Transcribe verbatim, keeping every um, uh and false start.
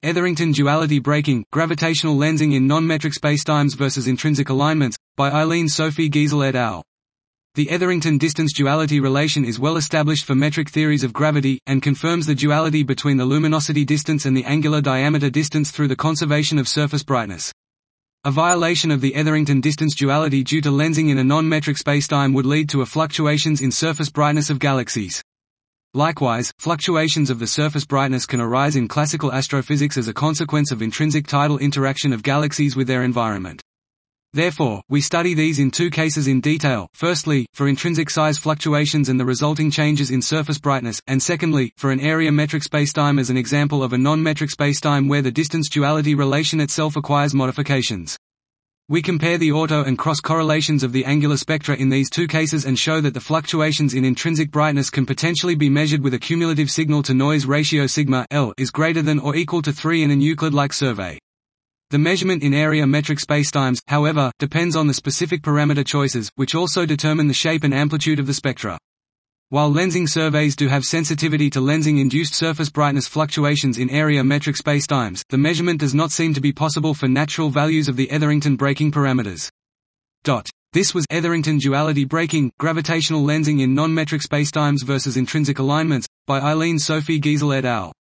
Etherington Duality Breaking, Gravitational Lensing in Non-Metric Spacetimes versus Intrinsic Alignments, by Eileen Sophie Giesel et al. The Etherington distance duality relation is well established for metric theories of gravity, and confirms the duality between the luminosity distance and the angular diameter distance through the conservation of surface brightness. A violation of the Etherington distance duality due to lensing in a non-metric spacetime would lead to a fluctuations in surface brightness of galaxies. Likewise, fluctuations of the surface brightness can arise in classical astrophysics as a consequence of intrinsic tidal interaction of galaxies with their environment. Therefore, we study these in two cases in detail, firstly, for intrinsic size fluctuations and the resulting changes in surface brightness, and secondly, for an area metric spacetime as an example of a non-metric spacetime where the distance duality relation itself acquires modifications. We compare the auto and cross correlations of the angular spectra in these two cases and show that the fluctuations in intrinsic brightness can potentially be measured with a cumulative signal-to-noise ratio sigma L is greater than or equal to three in an Euclid-like survey. The measurement in area metric spacetimes, however, depends on the specific parameter choices, which also determine the shape and amplitude of the spectra. While lensing surveys do have sensitivity to lensing-induced surface brightness fluctuations in area metric spacetimes, the measurement does not seem to be possible for natural values of the Etherington breaking parameters. This was Etherington Duality Breaking, Gravitational Lensing in Non-Metric Spacetimes versus Intrinsic Alignments, by Eileen Sophie Giesel et al.